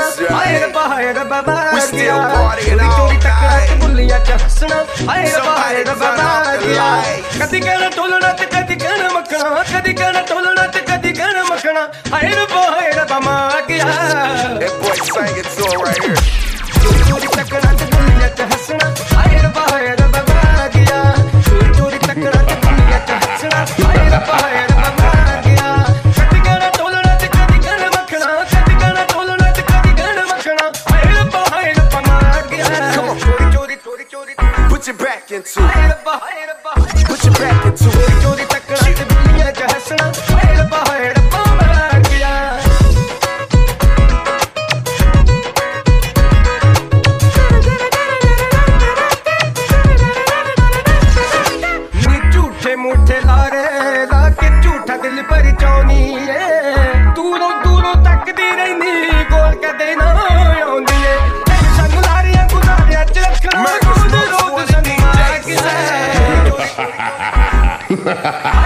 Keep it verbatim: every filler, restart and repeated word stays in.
ਹਾਏ ਰੱਬਾ ਹਾਏ ਰੱਬਾ ਮਾਰ ਗਿਆ ਚੋਰੀ ਚੋਰੀ ਟੱਕਰਾਂ ਚ ਬੁੱਲੀਆਂ ਚ ਹੱਸਣਾ ਹਾਏ ਰੱਬਾ ਹਾਏ ਰੱਬਾ ਮਾਰ ਗਿਆ ਕਦੀ ਕਹਿਣਾ ਟੋਲਣਾ ਤੇ ਕਦੀ ਕਹਿਣਾ ਮੱਖਣਾ ਕਦੀ ਕਹਿਣਾ ਟੋਲਣਾ ਤੇ ਕਦੀ ਕਹਿਣਾ ਮੱਖਣਾ ਹਾਏ ਰੱਬਾ ਹਾਏ ਰੱਬਾ ਮਾਰ ਗਿਆ ਚੋਰੀ ਚੋਰੀ ਟੱਕਰਾਂ ਚ ਬੁੱਲੀਆਂ ਚ ਹੱਸਣਾ ਹਾਏ ਰੱਬਾ ਹਾਏ ਰੱਬਾ ਮਾਰ ਗਿਆ ਚੋਰੀ ਚੋਰੀ ਟੱਕਰਾਂ ਚ ਬੁੱਲੀਆਂ ਚ ਹੱਸਣਾ ਹਾਏ ਰੱਬਾ ਹਾਏ ਰੱਬਾ ਮਾਰ ਗਿਆ ਕਦੀ ਕਹਿਣਾ ਟੋਲਣਾ ਤੇ ਕਦੀ ਕਹਿਣਾ ਮੱਖਣਾ ਕਦੀ ਕਹਿਣਾ ਟੋਲਣਾ ਤੇ ਕਦੀ ਕਹਿਣਾ ਮੱਖਣਾ ਹਾਏ ਰੱਬਾ ਹਾਏ ਰੱਬਾ ਮਾਰ ਗਿਆ ਚੋਰੀ ਚੋਰੀ ਚੋਰੀ ਚੋਰੀ Put your back into it. ਹਾਏ ਰੱਬਾ ਹਾਏ ਰੱਬਾ Put your back into it. ਚੋਰੀ ਚੋਰੀ ਟੱਕਰਾਂ ਚ ਬੁੱਲੀਆਂ ਚ ਹੱਸਣਾ ਹਾਏ ਰੱਬਾ ਹਾਏ ਰੱਬਾ ਮਾਰ ਗਿਆ ਮੁੱਠੇ ਲਾਰੇ ਲਾ ਕੇ ਝੂਠਾ ਦਿਲ ਪਰ ਚਾਉਣੀ ਏ ਦੂਰੋਂ ਦੂਰੋਂ ਤੱਕਦੀ ਰਹਿੰਦੀ ਕੋਲ ਕਦੇ ਨਾ ਆਉਂਦੀ ਏ ਤੈਨੂੰ ਸਾਨੂੰ ਲਾਰੀਆਂ ਗੁਜ਼ਾਰਿਆਂ ਚ ਰੱਖਣਾ ਰੋਜ਼ ਰੋਜ਼ ਸੰਗ ਮਾਰ ਕੇ